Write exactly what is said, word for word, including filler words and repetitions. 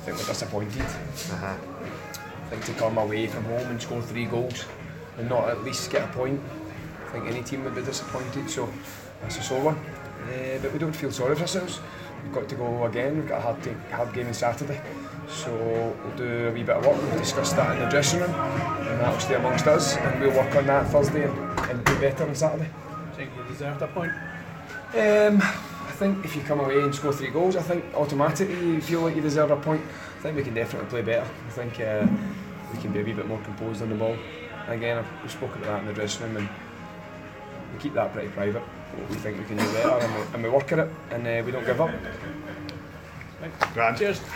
think we're disappointed. Uh-huh. I think to come away from home and score three goals and not at least get a point, I think any team would be disappointed, so that's a sore one. Uh, but we don't feel sorry for ourselves. We've got to go again, we've got a hard, t- hard game on Saturday, so we'll do a wee bit of work. We'll discuss that in the dressing room and that'll stay amongst us, and we'll work on that Thursday and, and do better on Saturday. I think you deserved a point. Um, I think if you come away and score three goals, I think automatically you feel like you deserve a point. I think we can definitely play better. I think uh, we can be a wee bit more composed on the ball. Again, I've, we've spoken about that in the dressing room, and we keep that pretty private. We think we can do better, and we, and we work at it, and uh, we don't give up. Right. Grand. Cheers.